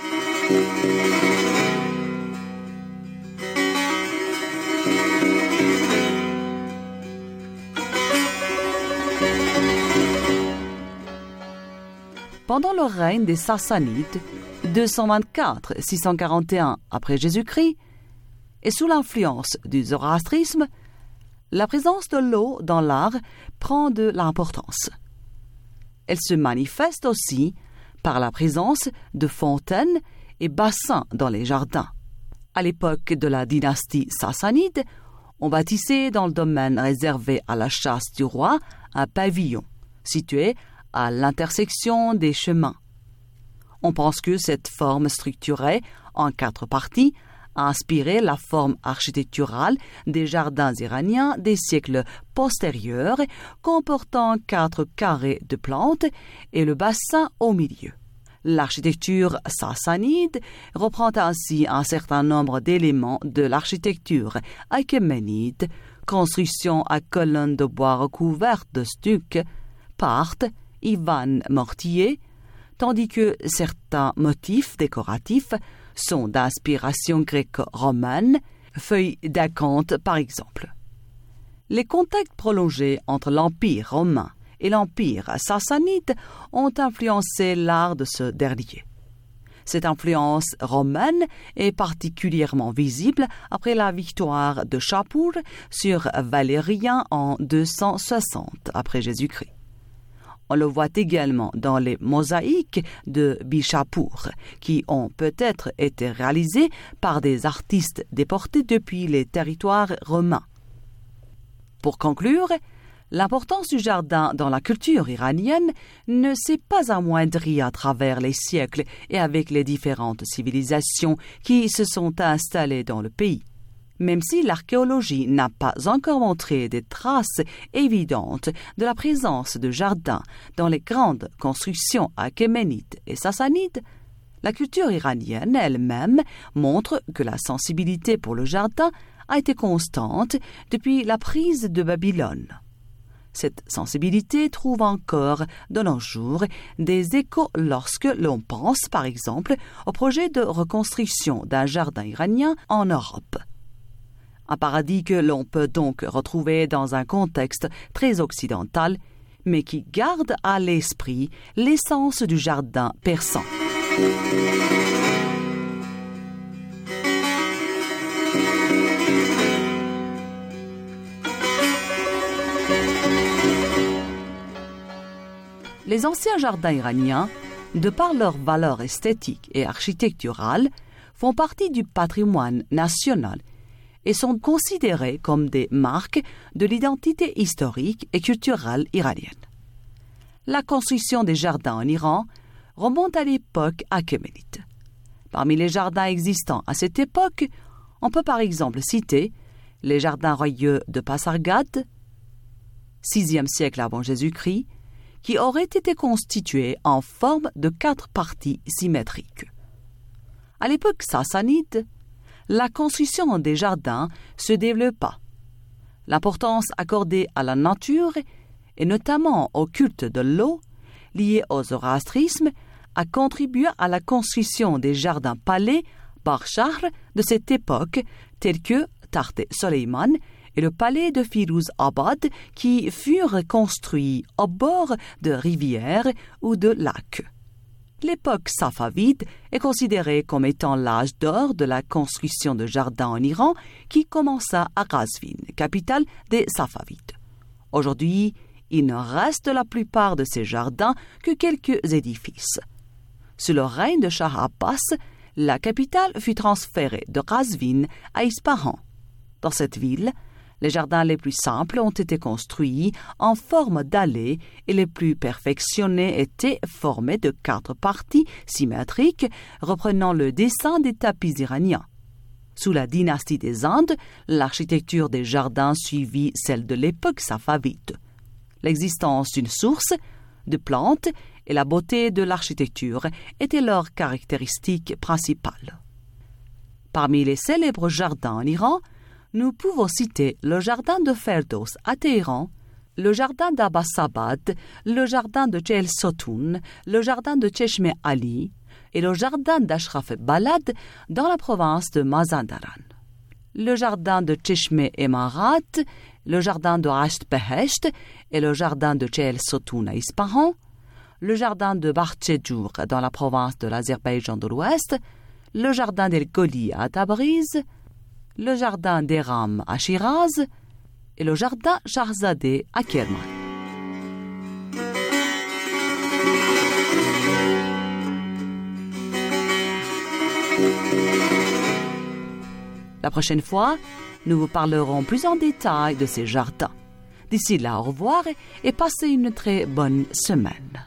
Pendant le règne des Sassanides, deux cent vingt-quatre à six cent quarante et un après Jésus-Christ, et sous l'influence du zoroastrisme, la présence de l'eau dans l'art prend de l'importance. Elle se manifeste aussi par la présence de fontaines et bassins dans les jardins. À l'époque de la dynastie sassanide, on bâtissait dans le domaine réservé à la chasse du roi un pavillon, situé à l'intersection des chemins. On pense que cette forme structurée en quatre parties a inspiré la forme architecturale des jardins iraniens des siècles postérieurs, comportant quatre carrés de plantes et le bassin au milieu. L'architecture sassanide reprend ainsi un certain nombre d'éléments de l'architecture achéménide, construction à colonnes de bois recouvertes de stuc, parthes, Ivan mortier, tandis que certains motifs décoratifs sont d'inspiration gréco-romaine, feuilles d'acanthe par exemple. Les contacts prolongés entre l'Empire romain et l'Empire sassanide ont influencé l'art de ce dernier. Cette influence romaine est particulièrement visible après la victoire de Shapur sur Valérien en deux cent soixante après Jésus-Christ. On le voit également dans les mosaïques de Bishapur, qui ont peut-être été réalisées par des artistes déportés depuis les territoires romains. Pour conclure, l'importance du jardin dans la culture iranienne ne s'est pas amoindrie à travers les siècles et avec les différentes civilisations qui se sont installées dans le pays. Même si l'archéologie n'a pas encore montré des traces évidentes de la présence de jardins dans les grandes constructions achéménides et sassanides, la culture iranienne elle-même montre que la sensibilité pour le jardin a été constante depuis la prise de Babylone. Cette sensibilité trouve encore de nos jours des échos lorsque l'on pense, par exemple, au projet de reconstruction d'un jardin iranien en Europe. Un paradis que l'on peut donc retrouver dans un contexte très occidental, mais qui garde à l'esprit l'essence du jardin persan. Les anciens jardins iraniens, de par leur valeur esthétique et architecturale, font partie du patrimoine national et sont considérés comme des marques de l'identité historique et culturelle iranienne. La construction des jardins en Iran remonte à l'époque achéménide. Parmi les jardins existants à cette époque, on peut par exemple citer les jardins royaux de Pasargad, sixième siècle avant Jésus-Christ, qui auraient été constitués en forme de quatre parties symétriques. À l'époque sassanide, la construction des jardins se développa. L'importance accordée à la nature, et notamment au culte de l'eau, lié au zoroastrisme, a contribué à la construction des jardins-palais par Shahr de cette époque, tels que Takht Soleiman et le palais de Firouz Abad, qui furent construits au bord de rivières ou de lacs. L'époque safavide est considérée comme étant l'âge d'or de la construction de jardins en Iran, qui commença à Qazvin, capitale des Safavides. Aujourd'hui, il ne reste de la plupart de ces jardins que quelques édifices. Sous le règne de Shah Abbas, la capitale fut transférée de Qazvin à Ispahan. Dans cette ville, les jardins les plus simples ont été construits en forme d'allées et les plus perfectionnés étaient formés de quatre parties symétriques reprenant le dessin des tapis iraniens. Sous la dynastie des Indes, l'architecture des jardins suivit celle de l'époque safavide. L'existence d'une source, de plantes et la beauté de l'architecture étaient leurs caractéristiques principales. Parmi les célèbres jardins en Iran, nous pouvons citer le jardin de Ferdows à Téhéran, le jardin d'Abbasabad, le jardin de Chel Sotoun, le jardin de Cheshme Ali et le jardin d'Ashraf Balad dans la province de Mazandaran. Le jardin de Cheshme Emarat, le jardin de Rasht Behesht et le jardin de Chel Sotoun à Ispahan, le jardin de Bartchejour dans la province de l'Azerbaïdjan de l'Ouest, le jardin d'El Goli à Tabriz, le jardin d'Eram à Shiraz et le jardin Shahzadeh à Kerman. La prochaine fois, nous vous parlerons plus en détail de ces jardins. D'ici là, au revoir et passez une très bonne semaine.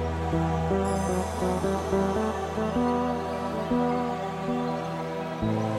Thank you.